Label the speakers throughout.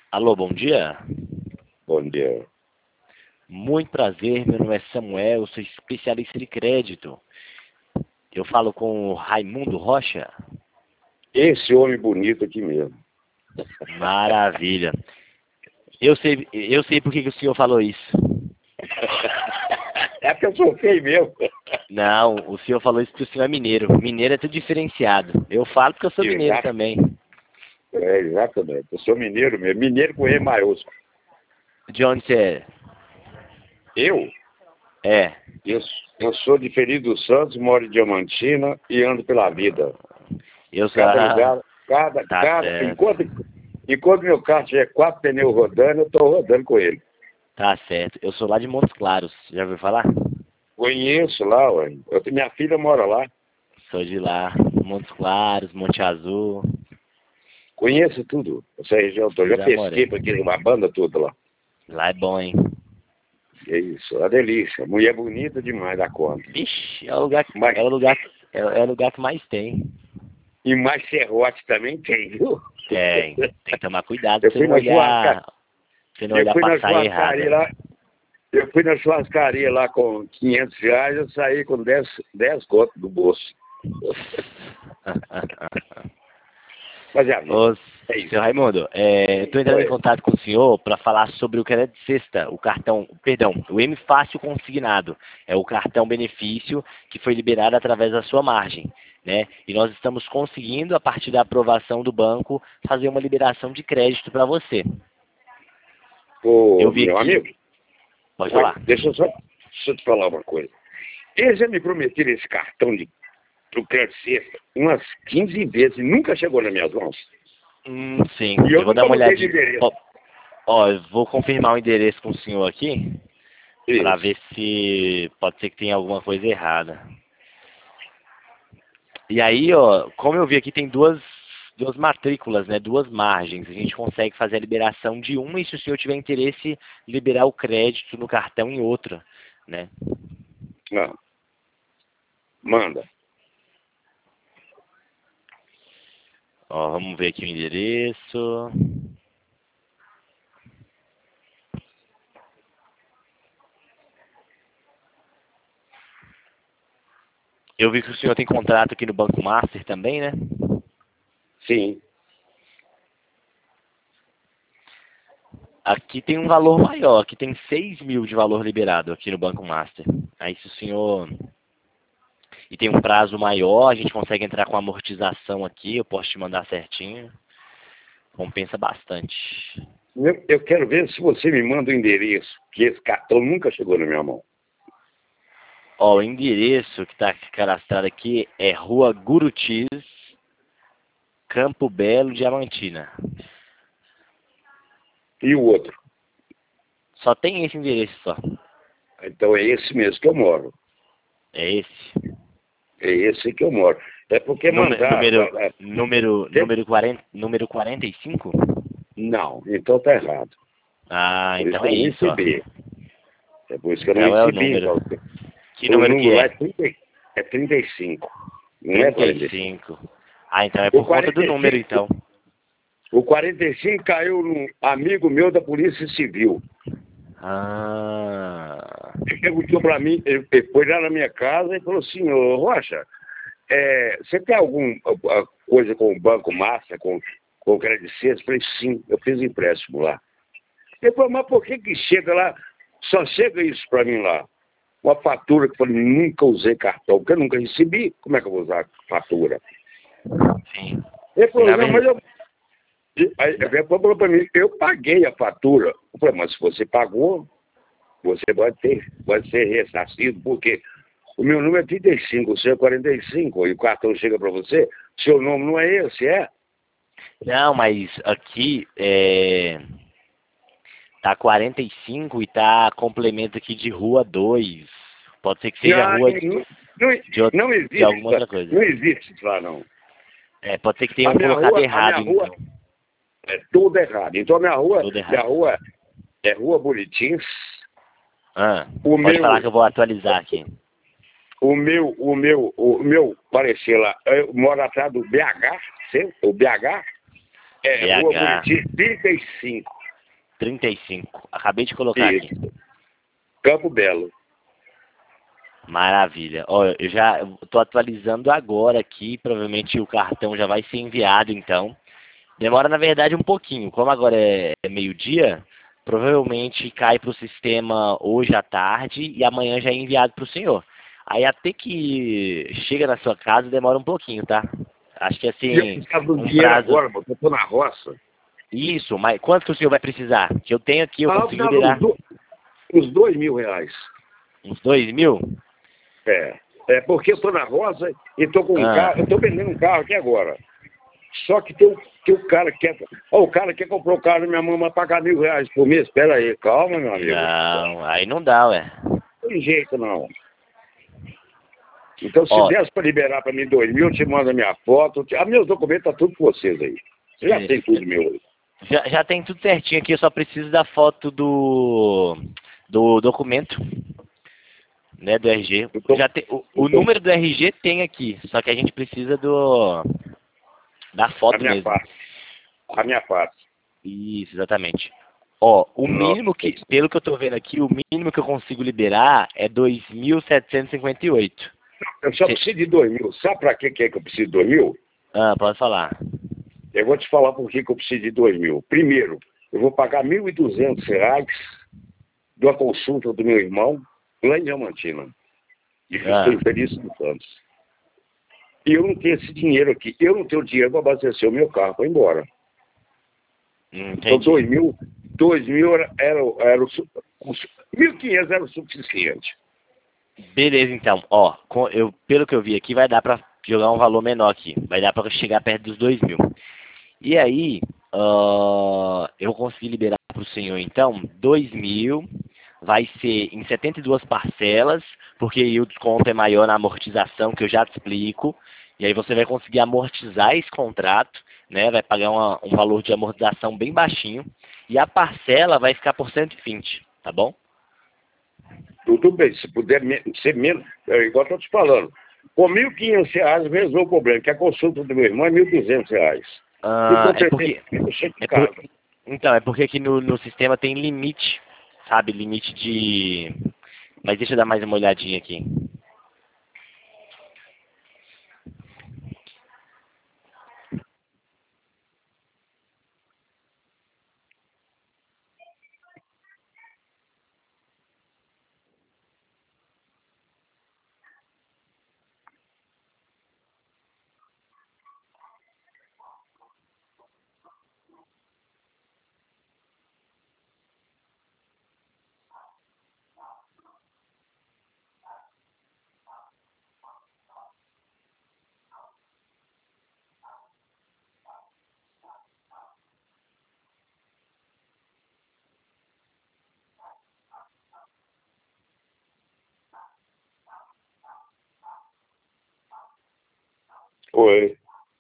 Speaker 1: Alô, bom dia.
Speaker 2: Bom dia.
Speaker 1: Muito prazer, meu nome é Samuel, eu sou especialista de crédito. Eu falo com o Raimundo Rocha.
Speaker 2: Esse homem bonito aqui mesmo.
Speaker 1: Maravilha. Eu sei por que o senhor falou isso.
Speaker 2: É porque eu sou feio mesmo.
Speaker 1: Não, o senhor falou isso porque o senhor é mineiro. Mineiro é tudo diferenciado. Eu falo porque eu sou mineiro
Speaker 2: Exato.
Speaker 1: também.
Speaker 2: É, exatamente. Eu sou mineiro mesmo. Mineiro com E maiúsculo.
Speaker 1: De onde você é?
Speaker 2: Eu?
Speaker 1: É.
Speaker 2: Eu, eu sou de Feliz dos Santos, moro em Diamantina e ando pela vida.
Speaker 1: Eu sou...
Speaker 2: Cada lugar,
Speaker 1: Tá certo.
Speaker 2: enquanto meu carro tiver 4 pneus rodando, eu estou rodando com ele.
Speaker 1: Tá certo. Eu sou lá de Montes Claros. Já ouviu falar?
Speaker 2: Conheço lá, ué. Minha filha mora lá.
Speaker 1: Sou de lá. Montes Claros, Monte Azul.
Speaker 2: Conheço tudo. Essa região toda. Já
Speaker 1: Já
Speaker 2: pesquei
Speaker 1: morei.
Speaker 2: para uma banda toda lá.
Speaker 1: Lá é bom, hein?
Speaker 2: É isso, é uma delícia. Mulher bonita demais da conta.
Speaker 1: Vixe, é o lugar,
Speaker 2: Mas,
Speaker 1: é o lugar que mais tem.
Speaker 2: e mais serrote também tem, viu?
Speaker 1: Tem que tomar cuidado pra
Speaker 2: Eu
Speaker 1: você
Speaker 2: fui
Speaker 1: não
Speaker 2: na
Speaker 1: olhar,
Speaker 2: churrascaria,
Speaker 1: pra você não
Speaker 2: eu
Speaker 1: olhar
Speaker 2: fui na
Speaker 1: pra saia
Speaker 2: churrascaria
Speaker 1: errada.
Speaker 2: lá, eu fui na churrascaria lá com R$ 500, eu saí com 10 contos do bolso. Mas é a vida.
Speaker 1: Ô,
Speaker 2: É isso.
Speaker 1: seu Raimundo, eu tô entrando em
Speaker 2: Oi.
Speaker 1: contato com o senhor para falar sobre o crédito de sexta, o cartão, perdão, o M Fácil Consignado. É o cartão benefício que foi liberado através da sua margem, né? E nós estamos conseguindo, a partir da aprovação do banco, fazer uma liberação de crédito para você.
Speaker 2: Ô,
Speaker 1: Eu vi
Speaker 2: meu
Speaker 1: aqui,
Speaker 2: amigo,
Speaker 1: pode
Speaker 2: oi,
Speaker 1: falar.
Speaker 2: deixa eu te falar uma coisa. Eles já me prometeram esse cartão pro crédito sexta umas 15 vezes e nunca chegou nas minhas mãos.
Speaker 1: Sim,
Speaker 2: E
Speaker 1: eu
Speaker 2: eu
Speaker 1: vou dar
Speaker 2: nunca
Speaker 1: uma
Speaker 2: mudei de
Speaker 1: olhadinha.
Speaker 2: endereço.
Speaker 1: Ó, eu vou confirmar o endereço com o senhor aqui, para
Speaker 2: Isso.
Speaker 1: ver se pode ser que tenha alguma coisa errada. E aí, ó, como eu vi aqui, tem duas matrículas, né? Duas margens. A gente consegue fazer a liberação de uma e, se o senhor tiver interesse, liberar o crédito no cartão em outra, né?
Speaker 2: Não. Manda.
Speaker 1: Ó, vamos ver aqui o endereço. Eu vi que o senhor tem contrato aqui no Banco Master também, né?
Speaker 2: Sim.
Speaker 1: Aqui tem um valor maior, aqui tem 6.000 de valor liberado aqui no Banco Master. Aí se o senhor... E tem um prazo maior, a gente consegue entrar com amortização aqui, eu posso te mandar certinho. Compensa bastante.
Speaker 2: Eu quero ver se você me manda o endereço, que esse cartão nunca chegou na minha mão.
Speaker 1: Ó, o endereço que está cadastrado aqui é Rua Gurutis, Campo Belo, Diamantina.
Speaker 2: E o outro?
Speaker 1: Só tem esse endereço só.
Speaker 2: Então é esse mesmo que eu moro.
Speaker 1: É esse.
Speaker 2: É esse que eu moro. É porque mandaram.
Speaker 1: Número 45?
Speaker 2: Não, então tá errado.
Speaker 1: Ah,
Speaker 2: Por isso
Speaker 1: então
Speaker 2: que
Speaker 1: é
Speaker 2: eu não
Speaker 1: isso, ó.
Speaker 2: recebi. É por isso que eu não
Speaker 1: Então é o
Speaker 2: recebi.
Speaker 1: número.
Speaker 2: Então.
Speaker 1: Que
Speaker 2: O
Speaker 1: número que
Speaker 2: número lá
Speaker 1: é?
Speaker 2: é 35. Não é 45.
Speaker 1: 35. Ah, então é
Speaker 2: O
Speaker 1: por conta do número,
Speaker 2: 45,
Speaker 1: então.
Speaker 2: o 45 caiu num amigo meu da Polícia Civil.
Speaker 1: Ah,
Speaker 2: Ele perguntou para mim, ele foi lá na minha casa e falou assim: ô Rocha, você tem alguma coisa com o Banco Master, com o Crédito Sexta? Eu falei: sim, eu fiz empréstimo lá. Ele falou: mas por que chega lá, só chega isso para mim lá? Uma fatura que eu falei: nunca usei cartão, porque eu nunca recebi, como é que eu vou usar fatura?
Speaker 1: sim.
Speaker 2: Ele falou:
Speaker 1: Na
Speaker 2: não, mas
Speaker 1: verdade,
Speaker 2: Aí ele falou para mim: eu paguei a fatura. Eu falei: mas se você pagou, você pode ser ressarcido, porque o meu número é 35, o seu é 45, e o cartão chega para você, seu nome não é esse, é?
Speaker 1: não, mas aqui tá 45 e tá complemento aqui de Rua 2. Pode ser que seja
Speaker 2: Não,
Speaker 1: rua
Speaker 2: não, não
Speaker 1: de
Speaker 2: existe,
Speaker 1: alguma outra coisa.
Speaker 2: não existe isso lá, não.
Speaker 1: Pode ser que
Speaker 2: A
Speaker 1: tenham
Speaker 2: minha
Speaker 1: colocado
Speaker 2: rua, a
Speaker 1: errado,
Speaker 2: minha rua
Speaker 1: então.
Speaker 2: é tudo errado. Então
Speaker 1: Tudo
Speaker 2: minha
Speaker 1: errado.
Speaker 2: rua é Rua Bonitins.
Speaker 1: Ah,
Speaker 2: O
Speaker 1: pode falar
Speaker 2: meu,
Speaker 1: que eu vou atualizar aqui.
Speaker 2: o meu parecer lá, eu moro atrás do BH, o BH é Rua
Speaker 1: BH.
Speaker 2: Bonitins 35.
Speaker 1: 35. Acabei de colocar aqui.
Speaker 2: Isso. Campo Belo.
Speaker 1: Maravilha. Ó, eu já estou atualizando agora aqui. Provavelmente o cartão já vai ser enviado, então. Demora, na verdade, um pouquinho. Como agora é meio-dia, provavelmente cai para o sistema hoje à tarde e amanhã já é enviado para o senhor. Aí até que chega na sua casa demora um pouquinho, tá? Acho que
Speaker 2: E eu
Speaker 1: assim,
Speaker 2: precisava do
Speaker 1: um
Speaker 2: dinheiro
Speaker 1: prazo...
Speaker 2: agora, mano. Eu tô na roça.
Speaker 1: Isso, mas quanto que o senhor vai precisar? Que eu tenho aqui, eu
Speaker 2: Ah,
Speaker 1: consigo
Speaker 2: dava
Speaker 1: liberar
Speaker 2: uns R$ 2.000.
Speaker 1: uns 2.000?
Speaker 2: É porque eu tô na roça e tô com um
Speaker 1: Ah,
Speaker 2: carro. Eu tô vendendo um carro aqui agora. Só que tem um cara que quer. Ó, o cara quer comprar o carro da minha mãe, vai pagar R$ 1.000 por mês. Espera aí, calma, meu amigo.
Speaker 1: não, aí não dá, ué.
Speaker 2: Não tem jeito, não. Então, se
Speaker 1: Ó,
Speaker 2: desse para liberar para mim 2.000, eu te mando a minha foto. Meus documentos tá tudo com vocês aí. Você já tem tudo meu aí.
Speaker 1: já tem tudo certinho aqui, eu só preciso da foto do documento, né, do RG.
Speaker 2: Eu tô,
Speaker 1: Já tem,
Speaker 2: eu
Speaker 1: o
Speaker 2: tô,
Speaker 1: número do RG tem aqui, só que a gente precisa da
Speaker 2: a
Speaker 1: foto
Speaker 2: minha
Speaker 1: mesmo.
Speaker 2: parte. A minha parte.
Speaker 1: Isso, exatamente. Ó, o
Speaker 2: Nossa.
Speaker 1: mínimo que, pelo que eu tô vendo aqui, o mínimo que eu consigo liberar é 2.758.
Speaker 2: Eu só
Speaker 1: Cê-
Speaker 2: preciso de 2.000. Sabe para que é que eu preciso de 2.000?
Speaker 1: Ah, pode falar.
Speaker 2: Eu vou te falar por que eu preciso de 2.000. Primeiro, eu vou pagar R$ 1.200 de uma consulta do meu irmão lá em Diamantina. E eu estou
Speaker 1: Ah,
Speaker 2: infeliz com Santos. E eu não tenho esse dinheiro aqui. Eu não tenho dinheiro para abastecer o meu carro para ir embora. Então,
Speaker 1: entendi.
Speaker 2: 2.000 era o 1.500 era o suficiente.
Speaker 1: Beleza, então. Ó, pelo que eu vi aqui, vai dar pra jogar um valor menor aqui. Vai dar pra chegar perto dos 2.000. E aí, eu consegui liberar pro senhor, então, 2.000. Vai ser em 72 parcelas, porque aí o desconto é maior na amortização, que eu já te explico. E aí você vai conseguir amortizar esse contrato, né? Vai pagar um valor de amortização bem baixinho. E a parcela vai ficar por 120, tá bom?
Speaker 2: Tudo bem, se puder ser menos, igual eu estou te falando. Com R$ 1.500 resolve o problema, que a consulta do meu irmão é R$ 1.200. E
Speaker 1: Ah,
Speaker 2: com
Speaker 1: é
Speaker 2: certeza
Speaker 1: porque.
Speaker 2: eu chego em
Speaker 1: É por,
Speaker 2: casa.
Speaker 1: então, é porque aqui no sistema tem limite, sabe? Limite de. Mas deixa eu dar mais uma olhadinha aqui.
Speaker 2: Oi.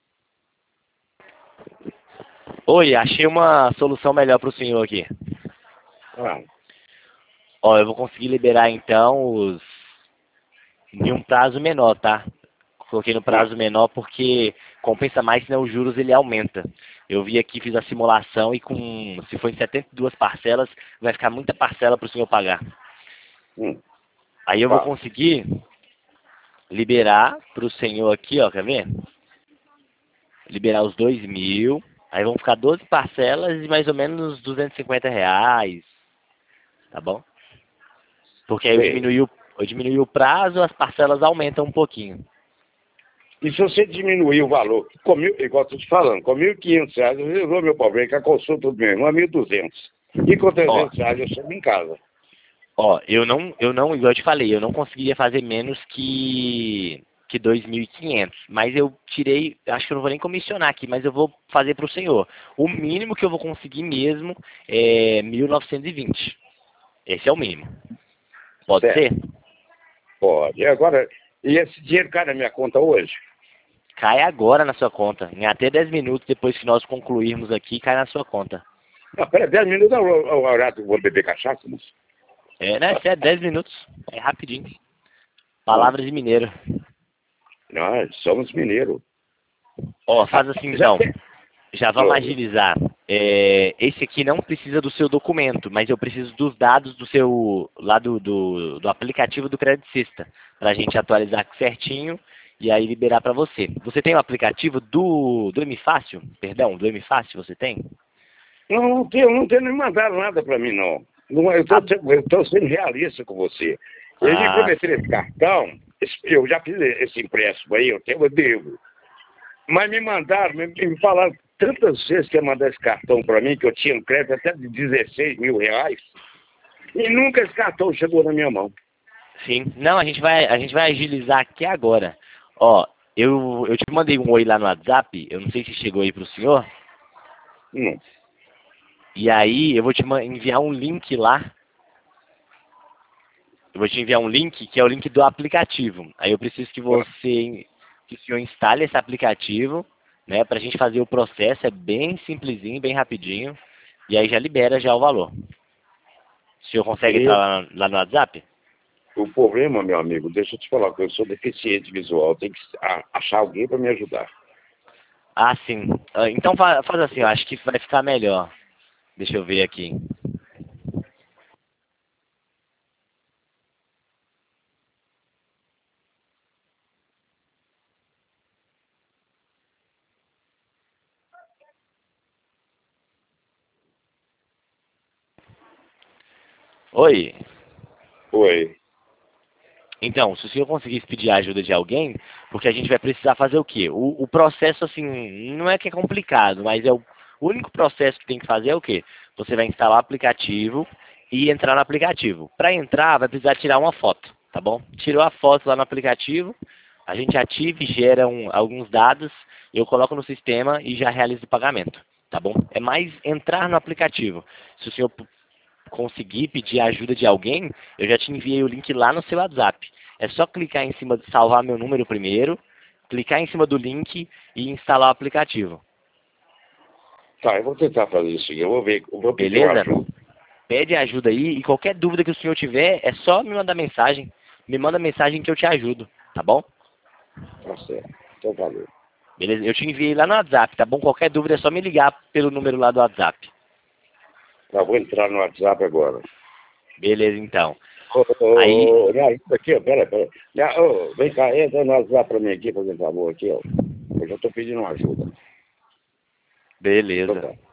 Speaker 1: Oi, achei uma solução melhor para o senhor aqui.
Speaker 2: Ah,
Speaker 1: Ó, eu vou conseguir liberar então em um prazo menor, tá? Coloquei no
Speaker 2: ah,
Speaker 1: prazo menor porque compensa mais, senão os juros ele aumenta. Eu vi aqui, fiz a simulação e se for em 72 parcelas, vai ficar muita parcela para o senhor pagar.
Speaker 2: hum,
Speaker 1: Aí eu vou
Speaker 2: fala.
Speaker 1: conseguir liberar para o senhor aqui, ó, quer ver? Liberar os 2.000, aí vão ficar 12 parcelas e mais ou menos R$ 250, tá bom? Porque aí
Speaker 2: Sei.
Speaker 1: eu diminui o prazo, as parcelas aumentam um pouquinho.
Speaker 2: E se você diminuir o valor, igual estou te falando, com R$ 1.500 eu resolvo meu problema, que a consulta do meu irmão é 1.200. E com
Speaker 1: Ó,
Speaker 2: R$ 300 eu chego em casa.
Speaker 1: ó, eu não, igual eu te falei, eu não conseguiria fazer menos que 2.500, mas eu tirei, acho que eu não vou nem comissionar aqui, mas eu vou fazer para o senhor. O mínimo que eu vou conseguir mesmo é 1.920. Esse é o mínimo. Pode
Speaker 2: Certo.
Speaker 1: ser?
Speaker 2: Pode. E esse dinheiro cai na minha conta hoje?
Speaker 1: Cai agora na sua conta. Em até 10 minutos depois que nós concluirmos aqui, cai na sua conta.
Speaker 2: Não, pera, 10 minutos é o horário que eu vou beber cachaça, moço.
Speaker 1: É, né? Isso é 10 minutos. É rapidinho.
Speaker 2: Ah,
Speaker 1: Palavras de mineiro.
Speaker 2: nós somos mineiros.
Speaker 1: Ó,
Speaker 2: Ah,
Speaker 1: faz assim
Speaker 2: já
Speaker 1: então.
Speaker 2: tem.
Speaker 1: Já vamos agilizar. Esse aqui não precisa do seu documento, mas eu preciso dos dados do seu lá do aplicativo do Credit System, para a gente atualizar certinho e aí liberar para você. Você tem o aplicativo do MFácil? Perdão, do MFácil você tem?
Speaker 2: Não tenho nem mandado nada para mim, não. Eu estou sendo realista com você. Eles me prometeram esse cartão, eu já fiz esse empréstimo aí, eu devo. Mas me mandaram, me falaram tantas vezes que ia mandar esse cartão para mim, que eu tinha um crédito até de 16 mil reais, e nunca esse cartão chegou na minha mão.
Speaker 1: Sim. Não, a gente vai agilizar aqui agora. Ó, eu te mandei um oi lá no WhatsApp, eu não sei se chegou aí pro senhor. E aí eu vou te enviar um link lá. Eu vou te enviar um link, que é o link do aplicativo. Aí eu preciso que o senhor instale esse aplicativo, né, pra gente fazer o processo, é bem simplesinho, bem rapidinho, e aí já libera já o valor. O senhor consegue entrar lá no WhatsApp?
Speaker 2: O problema, meu amigo, deixa eu te falar, que eu sou deficiente visual, tem que achar alguém para me ajudar.
Speaker 1: Ah, sim. Então faz assim, eu acho que vai ficar melhor. Deixa eu ver aqui. Oi.
Speaker 2: Oi.
Speaker 1: Então, se o senhor conseguisse pedir a ajuda de alguém, porque a gente vai precisar fazer o quê? O processo, assim, não é que é complicado, mas o único processo que tem que fazer é o quê? Você vai instalar o aplicativo e entrar no aplicativo. Para entrar, vai precisar tirar uma foto, tá bom? Tirou a foto lá no aplicativo, a gente ativa e gera alguns dados, eu coloco no sistema e já realizo o pagamento, tá bom? É mais entrar no aplicativo. Se o senhor conseguir pedir a ajuda de alguém, eu já te enviei o link lá no seu WhatsApp. É só clicar em cima de salvar meu número primeiro, clicar em cima do link e instalar o aplicativo.
Speaker 2: Tá, eu vou tentar fazer isso. Eu vou ver, eu vou pedir uma
Speaker 1: Beleza?
Speaker 2: ajuda.
Speaker 1: Pede ajuda aí e qualquer dúvida que o senhor tiver, é só me mandar mensagem. Me manda mensagem que eu te ajudo, tá bom?
Speaker 2: Tá certo. Então valeu.
Speaker 1: Beleza? Eu te enviei lá no WhatsApp, tá bom? Qualquer dúvida é só me ligar pelo número lá do WhatsApp.
Speaker 2: Tá, vou entrar no WhatsApp agora.
Speaker 1: Beleza, então. Aí,
Speaker 2: Me ajuda aqui, ó, pera. Vem cá, entra no WhatsApp pra mim aqui, fazendo favor aqui, ó. Eu já tô pedindo uma ajuda. Então
Speaker 1: beleza.
Speaker 2: tá.